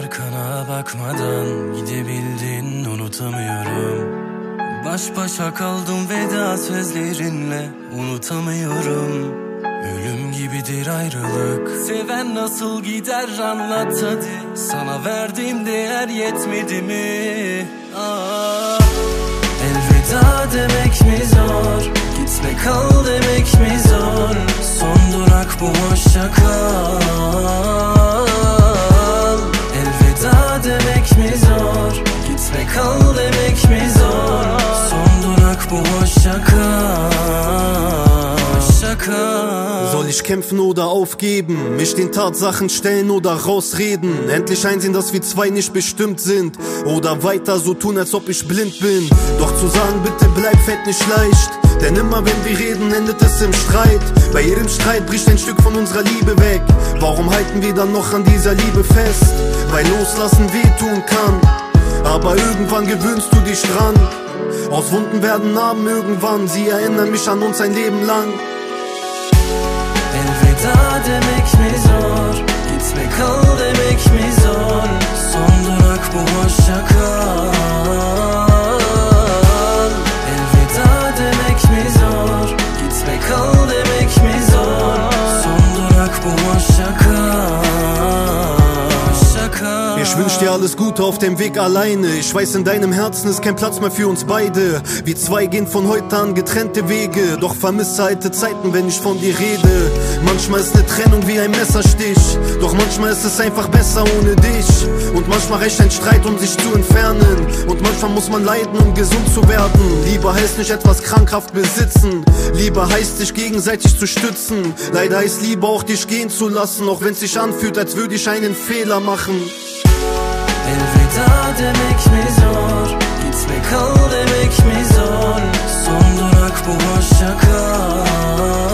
arkana bakmadan gidebildin, unutamıyorum. Baş başa kaldım veda sözlerinle, unutamıyorum. Ölüm gibidir ayrılık, seven nasıl gider anlat hadi. Sana verdiğim değer yetmedi mi? Elveda demek mi zor, gitme kal demek mi zor? Son durak bu, hoşça kal. Elveda demek mi zor, gitme kal demek mi zor? Son durak bu, hoşça kal. Soll ich kämpfen oder aufgeben? Mich den Tatsachen stellen oder rausreden? Endlich einsehen, dass wir zwei nicht bestimmt sind? Oder weiter so tun, als ob ich blind bin? Doch zu sagen, bitte bleib, fällt nicht leicht. Denn immer wenn wir reden, endet es im Streit. Bei jedem Streit bricht ein Stück von unserer Liebe weg. Warum halten wir dann noch an dieser Liebe fest? Weil loslassen wehtun kann, aber irgendwann gewöhnst du dich dran. Aus Wunden werden Narben irgendwann, sie erinnern mich an uns ein Leben lang. Elveda demek mi zor, gitme kal demek mi zor? Son durak bu, hoşça kal. Elveda demek mi zor, gitme kal demek mi zor? Son durak bu, hoşça kal. Ich wünsch dir alles Gute auf dem Weg alleine. Ich weiß, in deinem Herzen ist kein Platz mehr für uns beide. Wir zwei gehen von heute an getrennte Wege. Doch vermisse alte Zeiten, wenn ich von dir rede. Manchmal ist eine Trennung wie ein Messerstich, doch manchmal ist es einfach besser ohne dich. Und manchmal reicht ein Streit, um sich zu entfernen. Und manchmal muss man leiden, um gesund zu werden. Liebe heißt nicht etwas krankhaft besitzen. Liebe heißt, sich gegenseitig zu stützen. Leider heißt Liebe auch, dich gehen zu lassen, auch wenn es sich anfühlt, als würde ich einen Fehler machen. Elveda demek mi zor, gitme kal demek mi zor? Son durak bu, hoşça kal.